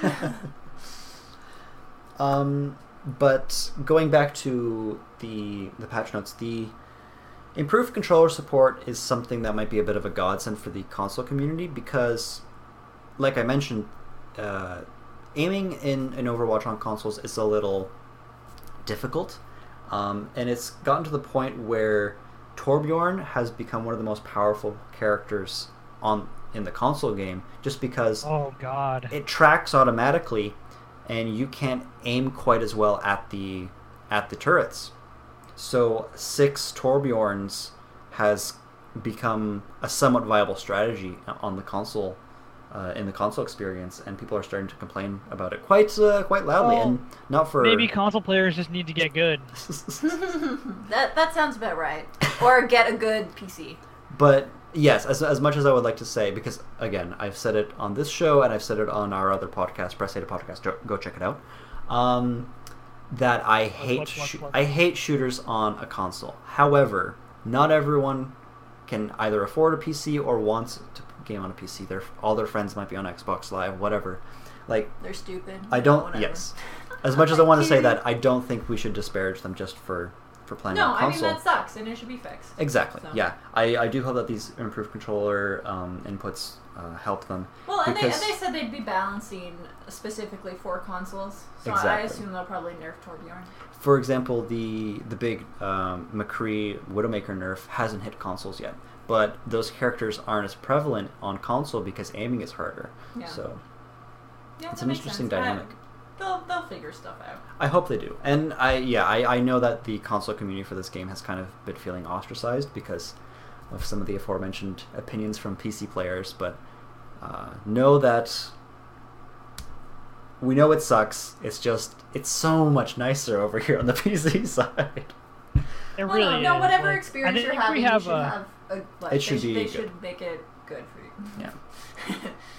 Um, but going back to the the patch notes, the improved controller support is something that might be a bit of a godsend for the console community because, like I mentioned, uh, aiming in an Overwatch on consoles is a little difficult, um, and it's gotten to the point where Torbjorn has become one of the most powerful characters on in the console game just because Oh God. it tracks automatically. And you can't aim quite as well at the at the turrets. So six Torbjorns has become a somewhat viable strategy on the console, uh, in the console experience, and people are starting to complain about it quite uh, quite loudly, Well, and not for Maybe console players just need to get good. that that sounds about right. Or get a good P C. But yes, as as much as I would like to say, because again, I've said it on this show and I've said it on our other podcast, Press Data Podcast. Go, go check it out. Um, that I hate plug, plug, shoo- plug. I hate shooters on a console. However, not everyone can either afford a P C or wants to game on a P C. Their all their friends might be on Xbox Live, whatever. Like, They're stupid. I don't. Whatever. Yes, as much as I want to say that, I don't think we should disparage them just for for playing No, on a I mean, console. that sucks, and it should be fixed. Exactly. So. Yeah, I, I do hope that these improved controller um, inputs uh, help them. Well, and they, because- and they said they'd be balancing specifically for consoles, so I Exactly. assume they'll probably nerf Torbjorn. For example, the the big um, McCree Widowmaker nerf hasn't hit consoles yet, but those characters aren't as prevalent on console because aiming is harder. Yeah. So Yeah, it's that an makes interesting sense. dynamic. I- they'll they'll figure stuff out. I hope they do. And I yeah, I, I know that the console community for this game has kind of been feeling ostracized because of some of the aforementioned opinions from P C players, but uh, know that we know it sucks. It's just it's so much nicer over here on the P C side. It Well, really no, no, is. whatever Like, experience I you're think having, we you have should a, have a. Like, It should they be They good. should make it good for you. Yeah.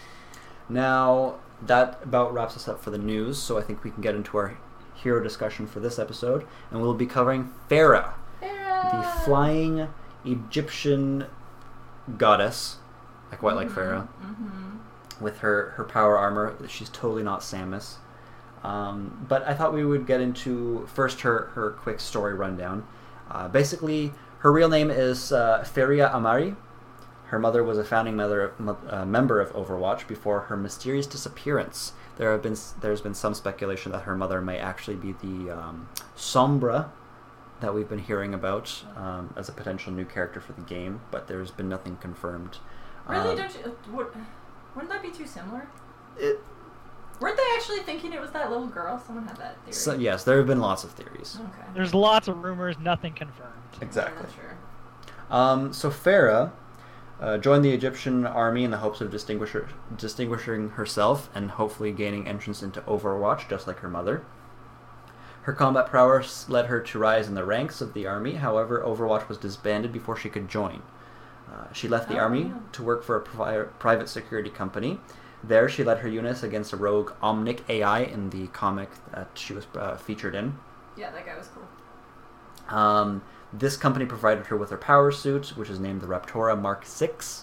Now, that about wraps us up for the news, so I think we can get into our hero discussion for this episode, and we'll be covering Farah, the flying Egyptian goddess. I quite like Farah. Mm-hmm. With her, her power armor. She's totally not Samus. Um, but I thought we would get into first her, her quick story rundown. Uh, basically, her real name is uh, Feria Amari. Her mother was a founding mother, uh, member of Overwatch before her mysterious disappearance. There have been there's been some speculation that her mother may actually be the um, Sombra that we've been hearing about um, as a potential new character for the game, but there's been nothing confirmed. Really? Um, Don't you? uh, What, wouldn't that be too similar? It, Weren't they actually thinking it was that little girl? Someone had that theory. so, yes, there have been lots of theories. Okay. there's lots of rumors, nothing confirmed. Exactly. Yeah, sure. Um, so Farah uh, joined the Egyptian army in the hopes of distinguish her, distinguishing herself and hopefully gaining entrance into Overwatch, just like her mother. Her combat prowess led her to rise in the ranks of the army. However, Overwatch was disbanded before she could join. Uh, she left the Oh, army yeah. to work for a provi- private security company. There, she led her units against a rogue Omnic A I in the comic that she was uh, featured in. Yeah, that guy was cool. Um, this company provided her with her power suit, which is named the Raptora Mark six.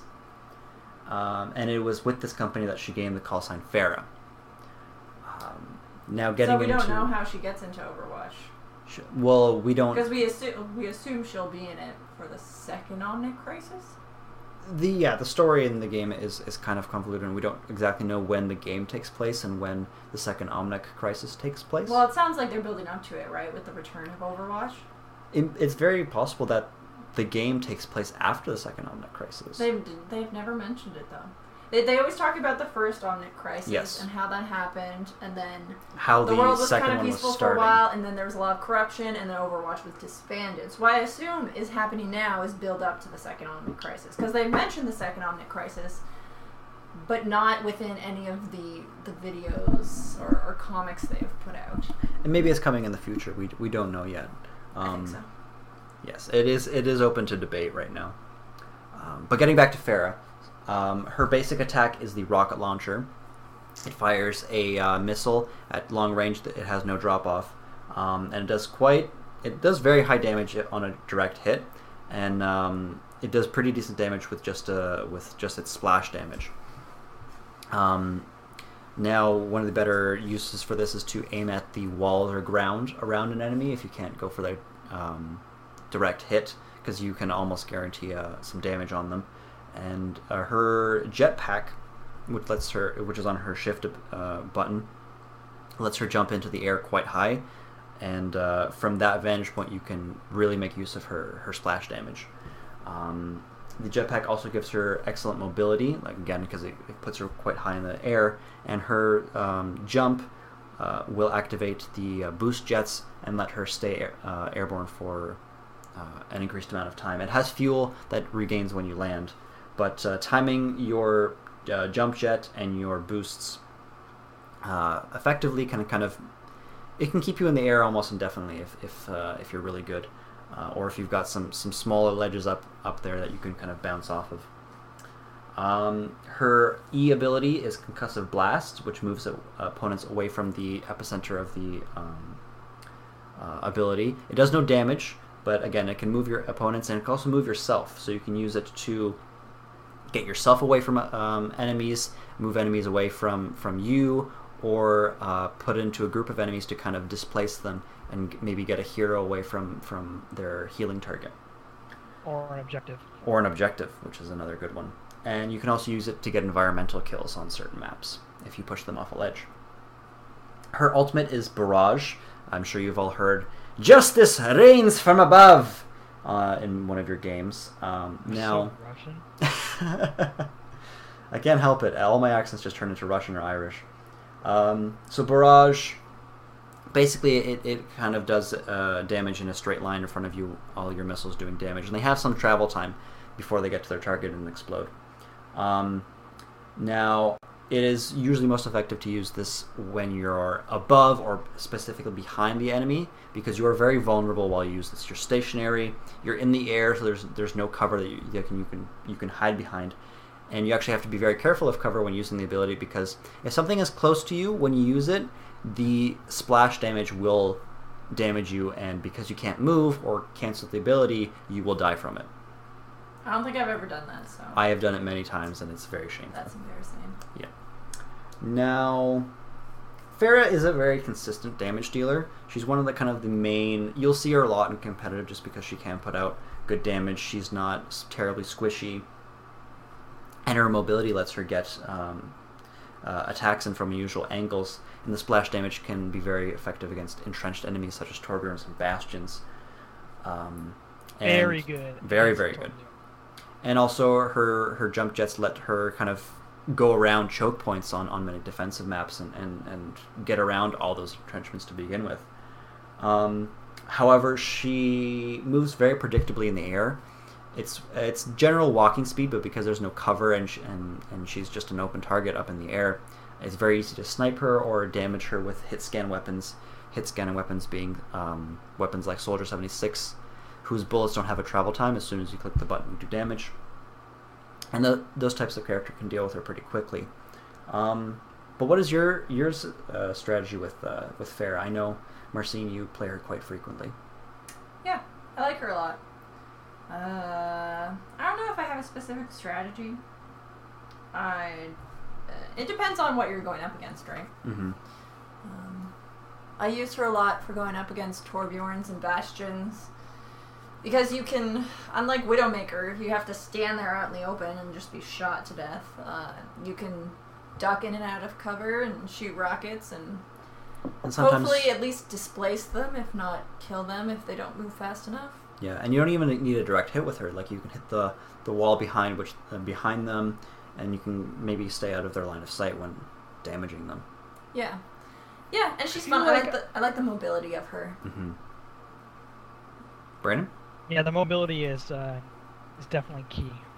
Um, and it was with this company that she gained the call sign Farah. Um, now getting so we into... don't know how she gets into Overwatch. sh- Well, we don't... Because we assume we assume she'll be in it for the second Omnic Crisis. The yeah, the story in the game is, is kind of convoluted, and we don't exactly know when the game takes place and when the second Omnic Crisis takes place. Well, it sounds like they're building up to it, right, with the return of Overwatch. It, it's very possible that the game takes place after the second Omnic Crisis. They've they've never mentioned it though. They they always talk about the first Omnic Crisis Yes. and how that happened, and then How the, the, world was second kind of one was peaceful for a starting. while, and then there was a lot of corruption, and then Overwatch was disbanded. So what I assume is happening now is build up to the second Omnic Crisis, because they mentioned the second Omnic Crisis but not within any of the the videos or, or comics they've put out. And maybe it's coming in the future. We we don't know yet. Um, I think so. Yes, it is. It is open to debate right now. Um, but getting back to Farah, um, her basic attack is the rocket launcher. It fires a uh, missile at long range. That it has no drop off, um, and it does quite. It does very high damage on a direct hit, and um, it does pretty decent damage with just uh, with just its splash damage. Um, now, one of the better uses for this is to aim at the wall or ground around an enemy if you can't go for the um, direct hit, because you can almost guarantee uh, some damage on them. And uh, her jetpack, which lets her, which is on her shift uh, button, lets her jump into the air quite high, and uh, from that vantage point, you can really make use of her her splash damage. Um, the jetpack also gives her excellent mobility, like again because it, it puts her quite high in the air, and her um, jump uh, will activate the uh, boost jets and let her stay air, uh, airborne for uh, an increased amount of time. It has fuel that regains when you land, but uh, timing your uh, jump jet and your boosts uh, effectively can kind of it can keep you in the air almost indefinitely if if uh, if you're really good. Uh, or if you've got some, some smaller ledges up, up there that you can kind of bounce off of. Um, her E ability is Concussive Blast, which moves uh, opponents away from the epicenter of the um, uh, ability. It does no damage, but again, it can move your opponents, and it can also move yourself. So you can use it to get yourself away from um, enemies, move enemies away from, from you, or uh, put into a group of enemies to kind of displace them and maybe get a hero away from, from their healing target. Or an objective. Or an objective, which is another good one. And you can also use it to get environmental kills on certain maps, if you push them off a ledge. Her ultimate is Barrage. I'm sure you've all heard, "Justice reigns from above," uh, in one of your games. Um, now, so Russian. I can't help it. All my accents just turn into Russian or Irish. Um, so Barrage, basically it, it kind of does uh, damage in a straight line in front of you, all your missiles doing damage. And they have some travel time before they get to their target and explode. Um, now, it is usually most effective to use this when you're above or specifically behind the enemy, because you are very vulnerable while you use this. You're stationary, you're in the air, so there's there's no cover that you, that can, you can you can hide behind. And you actually have to be very careful of cover when using the ability, because if something is close to you when you use it, the splash damage will damage you, and because you can't move or cancel the ability, you will die from it. I don't think I've ever done that, so... I have done it many times, and it's very shameful. That's embarrassing. Yeah. Now, Farah is a very consistent damage dealer. She's one of the kind of the main... You'll see her a lot in competitive just because she can put out good damage. She's not terribly squishy. And her mobility lets her get um, uh, attacks in from unusual angles, and the splash damage can be very effective against entrenched enemies such as Torbjorns and Bastions. Um, and Very good. Very, very good. And also her, her jump jets let her kind of go around choke points on, on many defensive maps and, and, and get around all those entrenchments to begin with. Um, however, she moves very predictably in the air. It's it's general walking speed, but because there's no cover and, sh- and and she's just an open target up in the air, it's very easy to snipe her or damage her with hit scan weapons. Hit scanning weapons being um, weapons like Soldier seventy-six, whose bullets don't have a travel time. As soon as you click the button, you do damage. And the, those types of character can deal with her pretty quickly. Um, but what is your yours uh, strategy with uh, with Farah? I know, Marcine, you play her quite frequently. Yeah, I like her a lot. Uh, I don't know if I have a specific strategy. I. Uh, it depends on what you're going up against, right? Mm-hmm. Um, I use her a lot for going up against Torbjorns and Bastions. Because you can, unlike Widowmaker, you have to stand there out in the open and just be shot to death. Uh, you can duck in and out of cover and shoot rockets and, and sometimes, hopefully at least displace them, if not kill them if they don't move fast enough. Yeah, and you don't even need a direct hit with her. Like, you can hit the, the wall behind which uh, behind them, and you can maybe stay out of their line of sight when damaging them. Yeah. Yeah, and she's I fun. feel I like- like the I like the mobility of her. Mm-hmm. Brandon? Yeah, the mobility is uh, is definitely key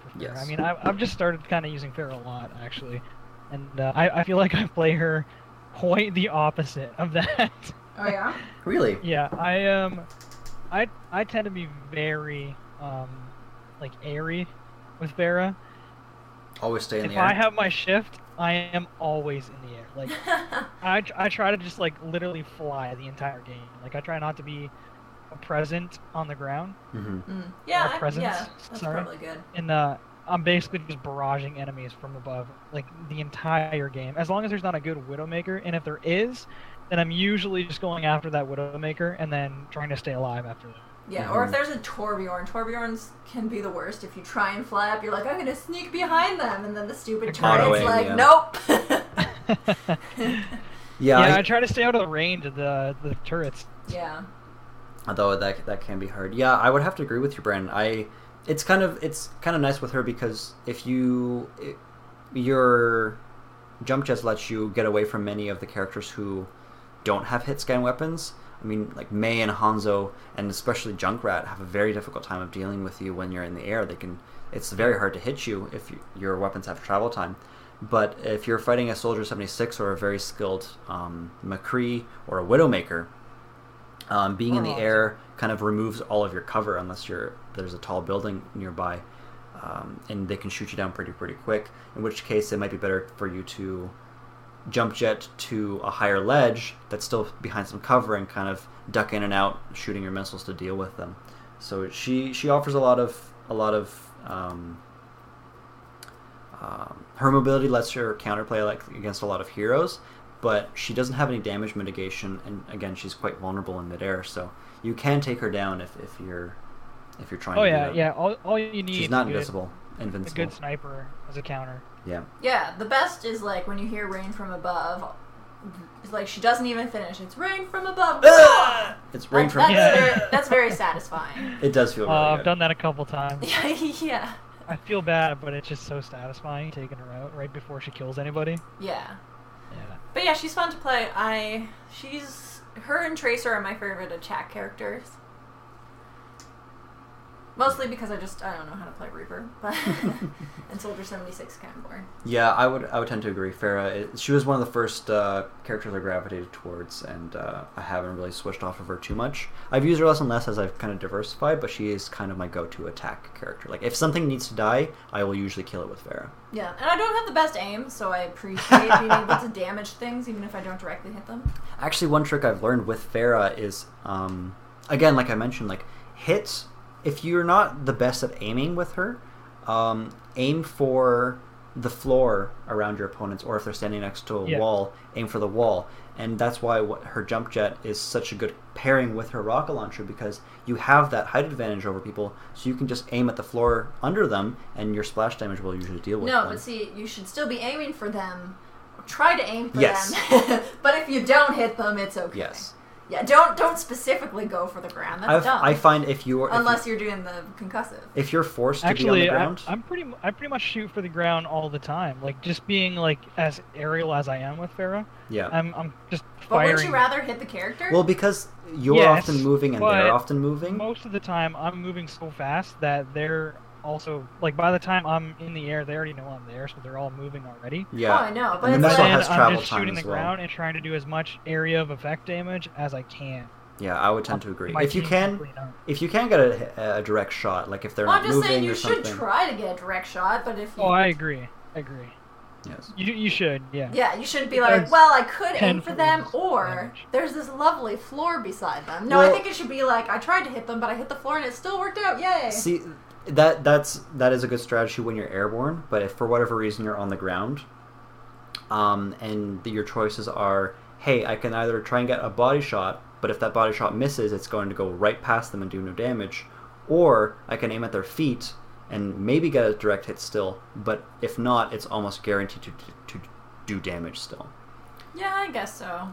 for Pharah. Yes. I mean, I, I've just started kind of using Pharah a lot, actually. And uh, I, I feel like I play her quite the opposite of that. Oh yeah. Really? Yeah, I um, I I tend to be very um, like airy with Pharah. Always stay in If the air. I have my shift, I am always in the air. Like I, I try to just like literally fly the entire game. Like I try not to be present on the ground. hmm Mm. Yeah, Or I- presence, yeah, that's sorry. probably good. And uh, I'm basically just barraging enemies from above, like the entire game. As long as there's not a good Widowmaker, and if there is, then I'm usually just going after that Widowmaker and then trying to stay alive after that. Yeah, or Mhm. if there's a Torbjorn, Torbjorns can be the worst. If you try and fly up, you're like, I'm gonna sneak behind them, and then the stupid Auto turret's aim, like, yeah. nope. Yeah, Yeah, I- I try to stay out of the range of the the turrets. yeah. although that that can be hard. Yeah, I would have to agree with you, Brandon. I it's kind of it's kind of nice with her because if you it, your jump jets lets you get away from many of the characters who don't have hit scan weapons. I mean, like Mei and Hanzo, and especially Junkrat, have a very difficult time of dealing with you when you're in the air. They can it's very hard to hit you if you, your weapons have travel time. But if you're fighting a Soldier seventy-six or a very skilled um, McCree or a Widowmaker, um, being in the Oh. air kind of removes all of your cover unless you're there's a tall building nearby, um, and they can shoot you down pretty pretty quick. In which case, it might be better for you to jump jet to a higher ledge that's still behind some cover and kind of duck in and out, shooting your missiles to deal with them. So she she offers a lot of a lot of um, um, her mobility lets her counterplay like against a lot of heroes, but she doesn't have any damage mitigation, and again, she's quite vulnerable in midair. So you can take her down if, if you're if you're trying Oh to. yeah, do that. yeah. All, all you need She's is not a good, invisible, a invincible. good sniper as a counter. Yeah. Yeah, the best is like when you hear rain from above. It's like she doesn't even finish. It's rain from above. Ah! It's rain That's, from. that's, Yeah. very, that's very satisfying. It does feel Uh, really I've good. done that a couple times. Yeah, yeah, I feel bad, but it's just so satisfying taking her out right before she kills anybody. yeah. Yeah. But yeah, she's fun to play. I, she's, her and Tracer are my favorite attack characters. Mostly because I just, I don't know how to play Reaper, but and Soldier seventy-six kind of boring. Yeah, I would I would tend to agree. Farah, it, she was one of the first uh, characters I gravitated towards, and uh, I haven't really switched off of her too much. I've used her less and less as I've kind of diversified, but she is kind of my go-to attack character. Like, if something needs to die, I will usually kill it with Farah. Yeah, and I don't have the best aim, so I appreciate being able to damage things even if I don't directly hit them. Actually, one trick I've learned with Farah is, um, again, like I mentioned, like, hits... If you're not the best at aiming with her, um, aim for the floor around your opponents, or if they're standing next to a Yeah. wall, aim for the wall. And that's why what, her jump jet is such a good pairing with her rocket launcher, because you have that height advantage over people, so you can just aim at the floor under them, and your splash damage will usually deal with No, them. but see, you should still be aiming for them. Try to aim for Yes. them. But if you don't hit them, it's okay. Yes. Yeah, don't don't specifically go for the ground. That's I've, dumb. I find if you're... if Unless you're doing the concussive. If you're forced to Actually, be on the I, ground... I'm pretty. mu- I pretty much shoot for the ground all the time. Like just being like as aerial as I am with Farah, yeah. I'm I'm just But firing. wouldn't you rather hit the character? Well, because you're Yes, often moving and but they're often moving. Most of the time, I'm moving so fast that they're also like by the time I'm in the air, they already know I'm there, so they're all moving already. Yeah. Oh, I know, but And the it's missile like, And has I'm travel just time shooting as the well. ground and trying to do as much area of effect damage as I can. Yeah, I would tend to agree. My If you team can, simply don't. if you can get a, a direct shot, like if they're well, I'm not just moving saying you or should something. try to get a direct shot, but if you... Oh, I agree. I agree. Yes. You you should, yeah. Yeah, you shouldn't be like, There's well, I could aim ten for them, frames or damage. there's this lovely floor beside them. No, I Well- think it should be like, I tried to hit them, but I hit the floor and it still worked out, yay! See, that that's that is a good strategy when you're airborne. But if for whatever reason you're on the ground, um, and the, your choices are, hey, I can either try and get a body shot, but if that body shot misses, it's going to go right past them and do no damage, or I can aim at their feet and maybe get a direct hit still. But if not, it's almost guaranteed to to, to do damage still. Yeah, I guess so.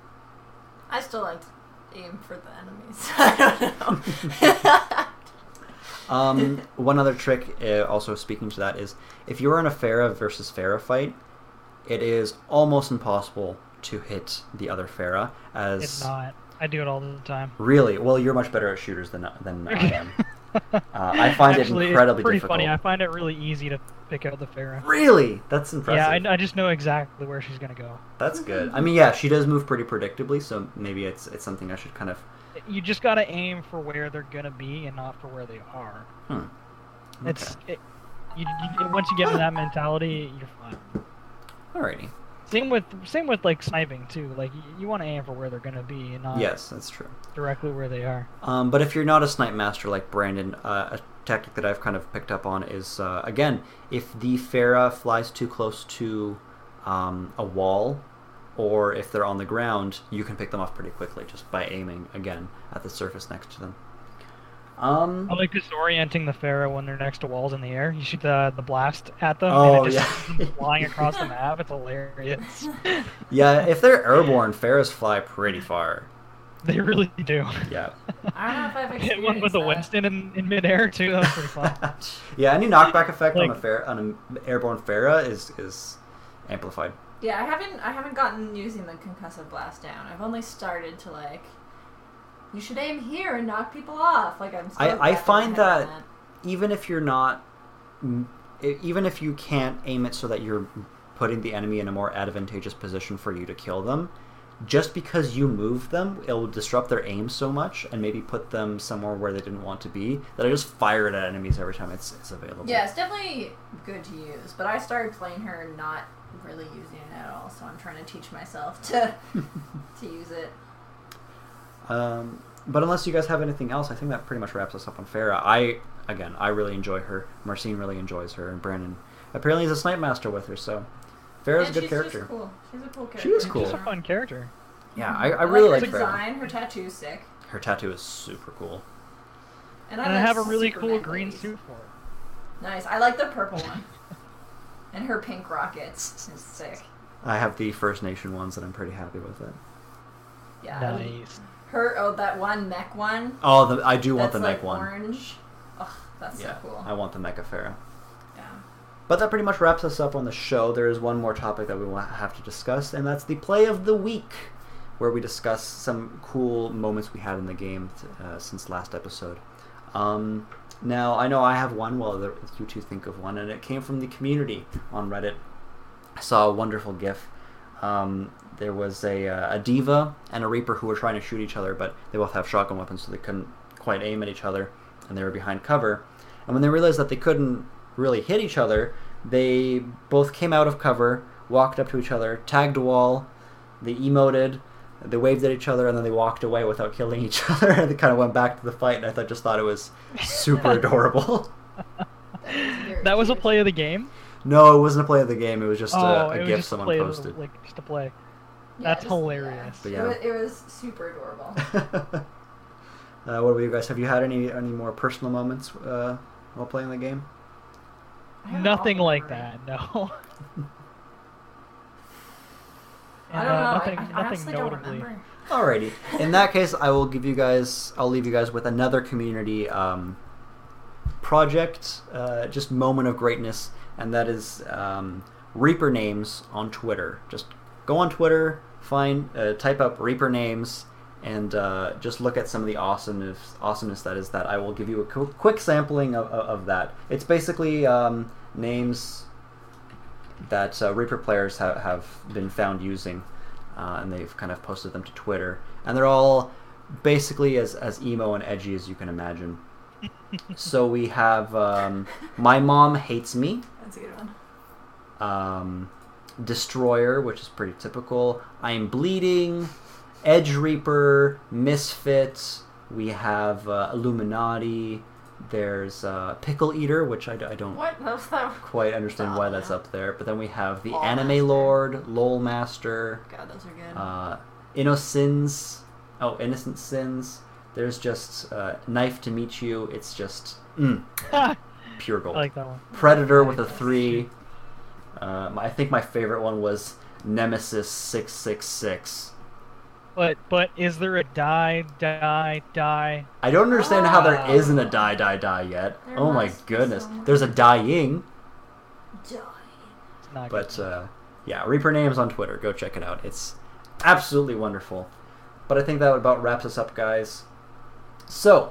I still like to aim for the enemies. I don't know. Um, one other trick, uh, also speaking to that, is if you're in a Farah versus Farah fight, it is almost impossible to hit the other Farah. As It's not. I do it all the time. really, well, you're much better at shooters than than I am. I find Actually, it incredibly it's pretty difficult. funny. I find it really easy to pick out the Pharah. Really? That's impressive. Yeah, I, I just know exactly where she's gonna go. That's good. I mean, yeah, she does move pretty predictably, so maybe it's it's something I should kind of... You just gotta aim for where they're gonna be and not for where they are. Hmm. It's it, you, you, once you get into that mentality, you're fine. Alrighty. Same with same with like sniping too. Like you, you want to aim for where they're gonna be and not Yes, that's true. directly where they are. Um, but if you're not a snipe master like Brandon, uh, a tactic that I've kind of picked up on is, uh, again, if the Pharah flies too close to um, a wall, or if they're on the ground, you can pick them off pretty quickly just by aiming, again, at the surface next to them. Um, I like disorienting the Pharah when they're next to walls in the air. You shoot the the blast at them, Oh, and it just yeah. sends them flying across the map. It's hilarious. yeah, if they're airborne, Pharahs fly pretty far. They really do. Yeah. I don't know if I've Hit one experienced with a that. Winston in, in midair too. That was pretty fun. yeah, any knockback effect on Like- a Pharah, on an airborne Pharah is is amplified. Yeah, I haven't I haven't gotten using the concussive blast down. I've only started to like. You should aim here and knock people off. Like I'm. Still I, I wrapping my find head around that even if you're not, mm, e- even if you can't aim it so that you're putting the enemy in a more advantageous position for you to kill them, just because you move them, it will disrupt their aim so much and maybe put them somewhere where they didn't want to be that I just fire it at enemies every time it's, it's available. Yeah, it's definitely good to use, but I started playing her not really using it at all, so I'm trying to teach myself to to use it. Um, but unless you guys have anything else, I think that pretty much wraps us up on Pharah. I, again, I really enjoy her. Marcine really enjoys her, and Brandon apparently is a snipe master with her, so Pharah's And a good she's character. Just cool. She's a cool character. She is She's cool. just a fun character. Yeah, I, I I really like like her Pharah. design. Her tattoo's sick. Her tattoo is super cool. And And I like have a really Superman cool green ladies. suit for it. Nice. I like the purple one. And her pink rockets is sick. I have the First Nation ones, and I'm pretty happy with it. Yeah. Nice. Her oh that one mech one. Oh, the, I do want that's the like mech one. orange. Oh, that's Yeah, so cool. I want the Mecha Pharah. Yeah. But that pretty much wraps us up on the show. There is one more topic that we will have to discuss, and that's the play of the week, where we discuss some cool moments we had in the game uh, since last episode. Um, now, I know I have one, while well, you two think of one, and it came from the community on Reddit. I saw a wonderful GIF. Um, there was a, uh, a Diva and a Reaper who were trying to shoot each other, but they both have shotgun weapons, so they couldn't quite aim at each other, and they were behind cover. And when they realized that they couldn't really hit each other, they both came out of cover, walked up to each other, tagged a wall, they emoted, they waved at each other, and then they walked away without killing each other, and they kind of went back to the fight, and I th- just thought it was super adorable. That, is very That was a cute. play of the game. No, it wasn't a play of the game, it was just oh, a, a it was GIF just a someone play of the- posted. like just a play. Yeah, That's just- hilarious. But It, yeah. was, it was super adorable. uh, what about you guys? Have you had any any more personal moments uh, while playing the game? I have Nothing all like over. that. No. I And, don't uh, know. Nothing, I, I nothing honestly notably. don't remember. Alrighty. In that case, I will give you guys. I'll leave you guys with another community um, project, uh, just moment of greatness, and that is um, Reaper names on Twitter. Just go on Twitter, find, uh, type up Reaper names, and uh, just look at some of the awesomeness, awesomeness that is that. I will give you a qu- quick sampling of, of, of that. It's basically um, names that uh, Reaper players ha- have been found using. Uh, and they've kind of posted them to Twitter, and they're all basically as, as emo and edgy as you can imagine. So we have um, My Mom Hates Me, That's a good one. um, Destroyer, which is pretty typical, I'm Bleeding, Edge Reaper, Misfit, we have uh, Illuminati, there's uh, Pickle Eater, which I, d- I don't What? That was that. quite understand why that's Oh, up there, but then we have the Lol Anime Master. Lord, Lol Master, God, those are good. uh, Innocins, oh, Innocent Sins. There's just uh, Knife to Meet You. It's just mm, I pure gold. like that one. Predator with a three. Um, I think my favorite one was Nemesis six six six. But but is there a die die die? I don't understand how there Ah. isn't a die die die yet. There Oh my must be goodness. someone. There's a dying, Die. It's not but good. uh, yeah, Reaper names on Twitter. Go check it out. It's absolutely wonderful. But I think that about wraps us up, guys. So,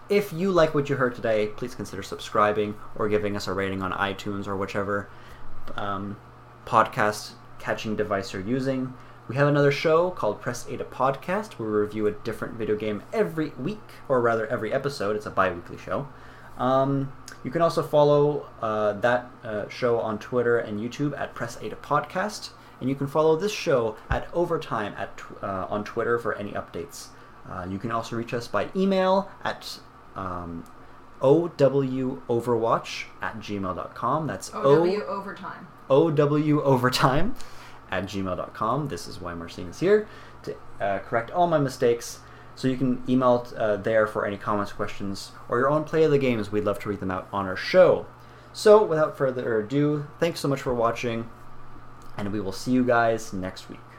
if you like what you heard today, please consider subscribing or giving us a rating on iTunes or whichever um, podcast catching device you're using. We have another show called Press A to Podcast, where we review a different video game every week, or rather every episode. It's a bi-weekly show. Um, you can also follow uh, that uh, show on Twitter and YouTube at Press A to Podcast, and you can follow this show at Overtime at tw- uh, on Twitter for any updates. Uh, you can also reach us by email at um, owoverwatch at gmail dot com. That's O W Overtime. owovertime at gmail dot com. This is why Marcine is here, to uh, correct all my mistakes. So you can email uh, there for any comments, questions, or your own play of the games. We'd love to read them out on our show. So without further ado, thanks so much for watching, and we will see you guys next week.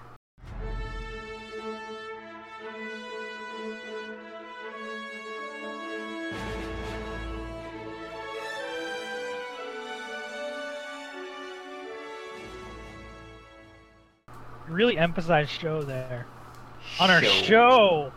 Really emphasize show there. On our show.